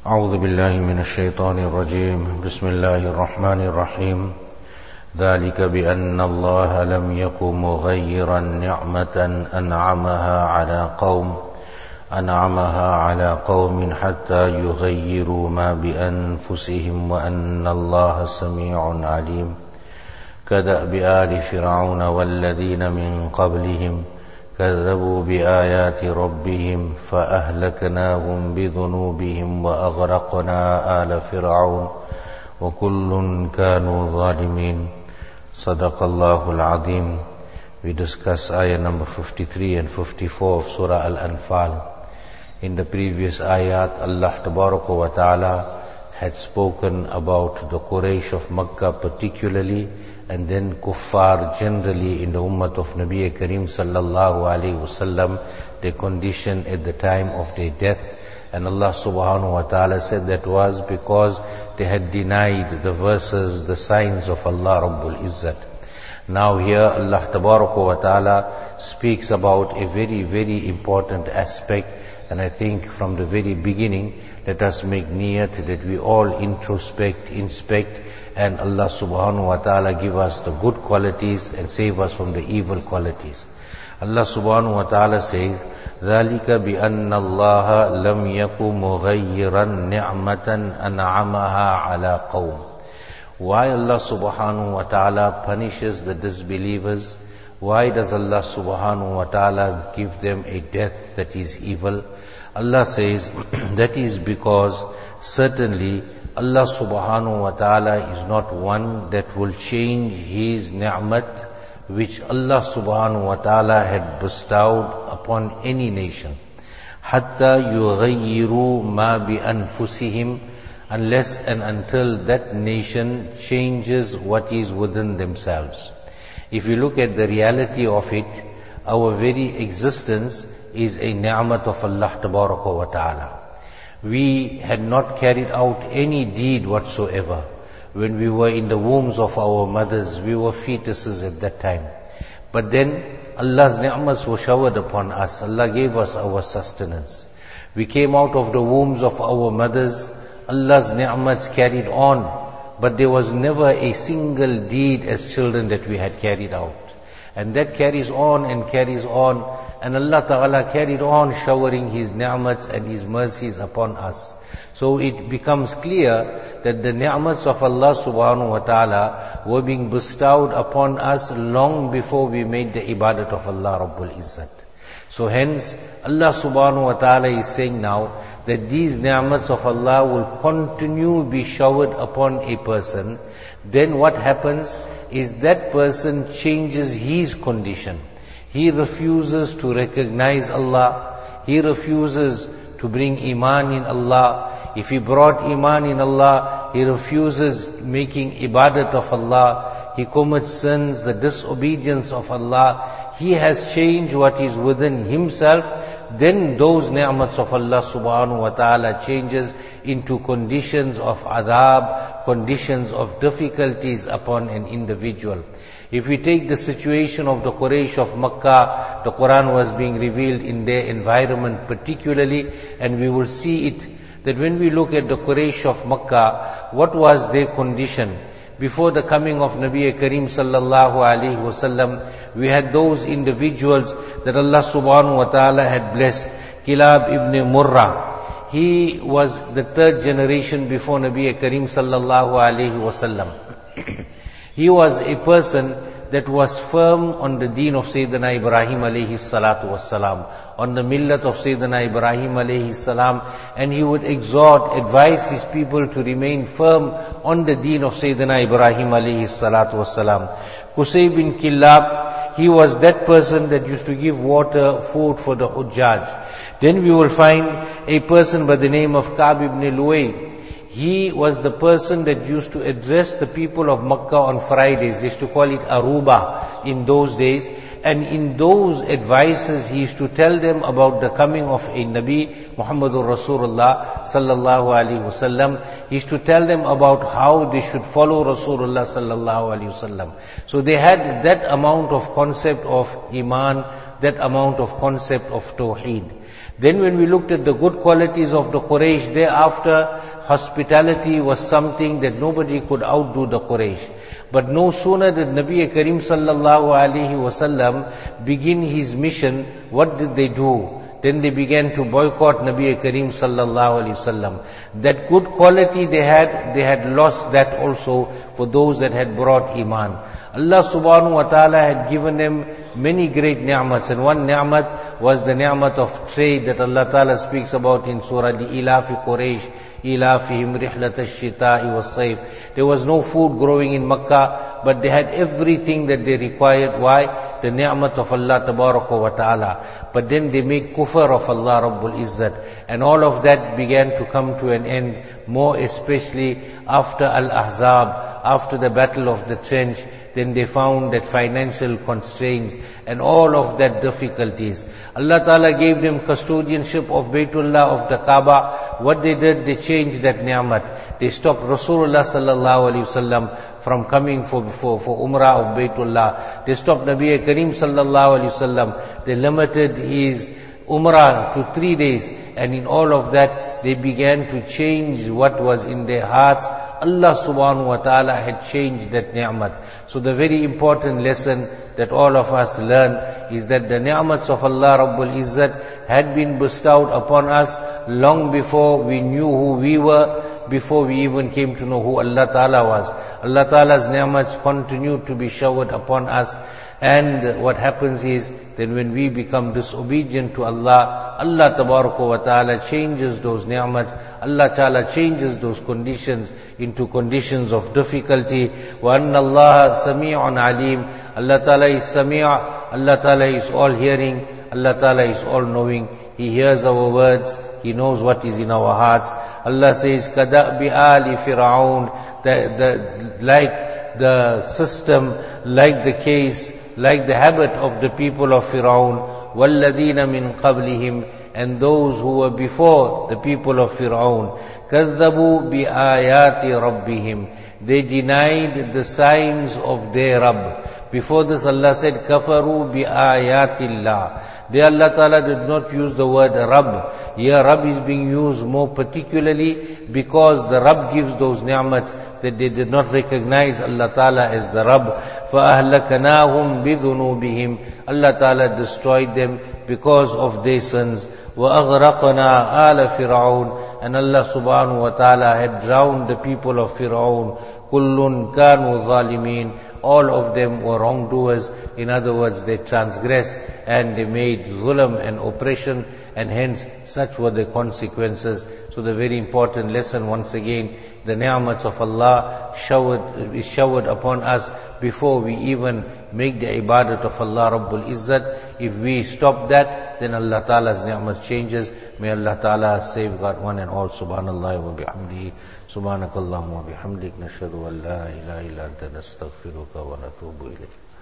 أعوذ بالله من الشيطان الرجيم بسم الله الرحمن الرحيم ذلك بأن الله لم يكن مغيرا نعمة أنعمها على قوم حتى يغيروا ما بأنفسهم وأن الله سميع عليم كدأب آل فرعون والذين من قبلهم كذبوا بآيات ربهم فأهلكناهم بذنوبهم وأغرقنا آل فرعون وكل كانوا ظالمين. صدق الله العظيم. We discuss ayah number 53 and 54 of Surah Al-Anfal. In the previous ayat, Allah Tabaraka wa Ta'ala had spoken about the Quraysh of Makkah particularly, and then kuffar generally in the ummah of Nabi Kareem sallallahu alayhi wasallam, their condition at the time of their death. And Allah subhanahu wa ta'ala said that was because they had denied the verses, the signs of Allah Rabbul Izzat. Now here Allah Tabaraka wa Ta'ala speaks about a very, very important aspect, and I think from the very beginning, let us make niyat that we all introspect, inspect, and Allah subhanahu wa ta'ala give us the good qualities and save us from the evil qualities. Allah subhanahu wa ta'ala says, ذَلِكَ بِأَنَّ اللَّهَ لَمْ يَكُ مُغَيِّرًا نِعْمَةً أَنْعَمَهَا عَلَى قَوْمٍ. Why Allah subhanahu wa ta'ala punishes the disbelievers? Why does Allah subhanahu wa ta'ala give them a death that is evil? Allah says, that is because certainly Allah subhanahu wa ta'ala is not one that will change His ni'mat which Allah subhanahu wa ta'ala had bestowed upon any nation. حَتَّى يُغَيِّرُوا مَا بِأَنفُسِهِمْ, unless and until that nation changes what is within themselves. If you look at the reality of it, our very existence is a ni'mat of Allah Tabaraka wa Ta'ala. We had not carried out any deed whatsoever. When we were in the wombs of our mothers, we were fetuses at that time. But then Allah's ni'mats were showered upon us. Allah gave us our sustenance. We came out of the wombs of our mothers. Allah's ni'mats carried on. But there was never a single deed as children that we had carried out. And that carries on and carries on. And Allah Ta'ala carried on showering His ni'mats and His mercies upon us. So it becomes clear that the ni'mats of Allah Subhanahu wa Ta'ala were being bestowed upon us long before we made the ibadat of Allah Rabbul Izzat. So hence, Allah Subhanahu wa Ta'ala is saying now that these ni'mats of Allah will continue be showered upon a person. Then what happens is that person changes his condition. He refuses to recognize Allah. He refuses to bring iman in Allah. If he brought iman in Allah, he refuses making ibadat of Allah. He commits sins, the disobedience of Allah. He has changed what is within himself. Then those ni'mats of Allah subhanahu wa ta'ala changes into conditions of adab, conditions of difficulties upon an individual. If we take the situation of the Quraysh of Makkah, the Quran was being revealed in their environment particularly, and we will see it, that when we look at the Quraysh of Makkah, what was their condition? Before the coming of Nabi Kareem sallallahu alayhi wasallam, we had those individuals that Allah subhanahu wa ta'ala had blessed. Kilab ibn Murrah. He was the third generation before Nabi Kareem sallallahu alayhi wasallam. He was a person that was firm on the deen of Sayyidina Ibrahim alayhi salatu wassalam, on the millat of Sayyidina Ibrahim alayhi salam, and he would exhort, advise his people to remain firm on the deen of Sayyidina Ibrahim alayhi salatu wassalam. Qusay bin Kilab, he was that person that used to give water, food for the Hujjaj. Then we will find a person by the name of Ka'b ibn Luway. he was the person that used to address the people of Makkah on Fridays. They used to call it Aruba in those days. And in those advices, he used to tell them about the coming of a Nabi, Muhammadur Rasulullah sallallahu alaihi wasallam. He used to tell them about how they should follow Rasulullah sallallahu alaihi wasallam. So they had that amount of concept of Iman, that amount of concept of Tawheed. Then when we looked at the good qualities of the Quraysh, thereafter, hospitality was something that nobody could outdo the Quraysh. But no sooner did Nabi Karim sallallahu alaihi wasallam begin his mission, what did they do? Then they began to boycott Nabi Karim sallallahu alaihi wasallam. That good quality they had lost that also for those that had brought Iman. Allah subhanahu wa ta'ala had given them many great ni'mats, and one ni'mat was the ni'mat of trade that Allah ta'ala speaks about in Surah Ilafi Quraysh, Ilafihim Rihlat ash-Shita'i was-Sayf. There was no food growing in Makkah, but they had everything that they required. Why? The ni'mat of Allah tabaraka wa ta'ala. But then they made kufr of Allah Rabbul Izzat, and all of that began to come to an end, more especially after Al-Ahzab, after the battle of the trench. Then they found that financial constraints and all of that difficulties. Allah Ta'ala gave them custodianship of Baytullah, of the Kaaba. What they did, they changed that ni'mat. They stopped Rasulullah sallallahu alaihi wasallam from coming for Umrah of Baytullah. They stopped Nabi Karim sallallahu alaihi wasallam. They limited his Umrah to 3 days. And in all of that, they began to change what was in their hearts. Allah subhanahu wa ta'ala had changed that ni'mat. So the very important lesson that all of us learn is that the ni'mats of Allah Rabbul Izzat had been bestowed upon us long before we knew who we were, before we even came to know who Allah Ta'ala was. Allah Ta'ala's ni'mats continue to be showered upon us. And what happens is that when we become disobedient to Allah, Allah Tabaraka wa Ta'ala changes those ni'mats. Allah Ta'ala changes those conditions into conditions of difficulty. وَأَنَّ اللَّهَ سَمِيعٌ عَلِيمٌ. Allah Ta'ala is Sami', Allah Ta'ala is all hearing, Allah Ta'ala is all knowing. He hears our words, He knows what is in our hearts. Allah says, كَدَأْبِ آلِ فِرْعَوْنَ, like the system, like the case, like the habit of the people of Fir'aun, وَالَّذِينَ مِنْ قَبْلِهِمْ, and those who were before the people of Fir'aun. كَذَّبُوا بِآيَاتِ رَبِّهِمْ, they denied the signs of their Rabb. Before this Allah said, كَفَرُوا بِآيَاتِ اللَّهِ. There Allah Ta'ala did not use the word Rabb. Here Rabb is being used more particularly because the Rabb gives those ni'mats that they did not recognize Allah Ta'ala as the Rabb. فَأَهْلَكَنَاهُمْ بِذُنُوبِهِمْ, Allah Ta'ala destroyed them because of their sins. وَأَغْرَقْنَا آلَ فِرْعَوْنَ, and Allah Subhanahu wa Ta'ala had drowned the people of Fir'aun. كُلٌّ كَانُوا ظَالِمِينَ, all of them were wrongdoers. In other words, they transgressed and they made zulm and oppression, and hence such were the consequences. So the very important lesson once again, the ni'mats of Allah is showered upon us before we even make the ibadat of Allah Rabbul Izzat. If we stop that, then Allah Ta'ala's ni'mats changes. May Allah Ta'ala safeguard one and all. Subhanallah wa bihamdihi. Subhanakallahumma wa bihamdik. Nashhadu an la ilaha illa anta nastaghfiruka wa natubu ilayk.